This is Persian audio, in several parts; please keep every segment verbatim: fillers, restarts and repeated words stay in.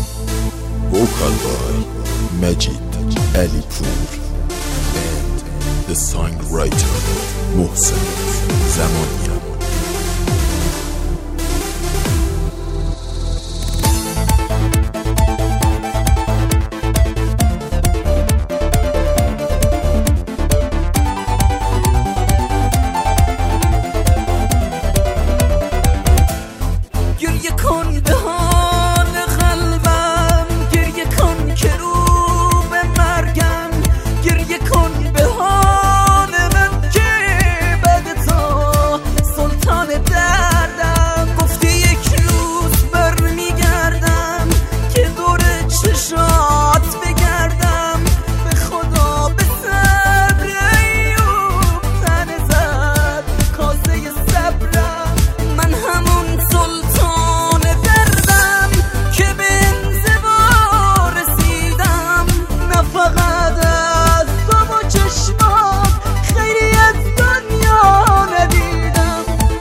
Vocal by Majid Alipur and the songwriter Mohsen Zamanian. گریه کن به حال قلبم، گریه کن که رو به مرگم، گریه کن به حال من که بعد تو سلطان دردم. گفتی یک روز بر میگردم که دور چشات بگردم، به خدا به صبر ایوب تنه زد کاسه صبرم. من همون سلطان دردم که به انزوا رسیدم، نه فقط از تو و چشمات خیری از دنیا ندیدم.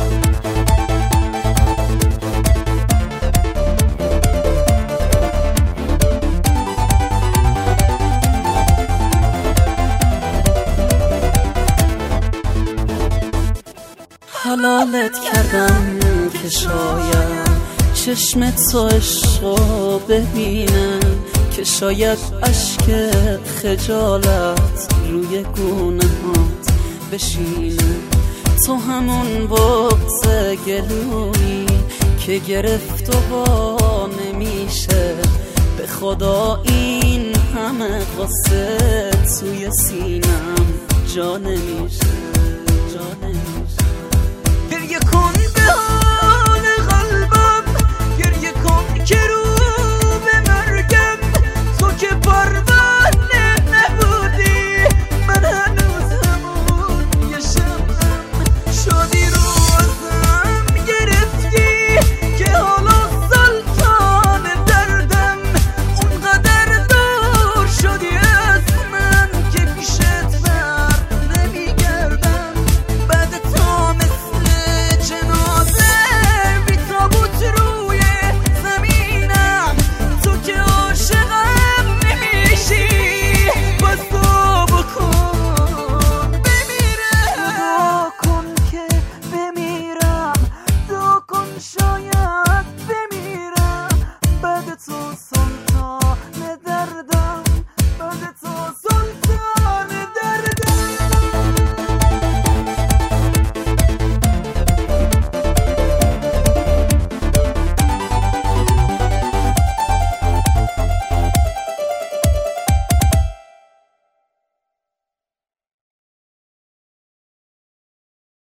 حلالت کردم که شاید چشم تو عشقو ببینه، که شاید اشک خجالت روی گونه هات بشینه. تو همون بغض گلویی که گرفت و با نمیشه، به خدا این همه قصه توی سینم جا نمیشه، جا نمیشه. گریه کن به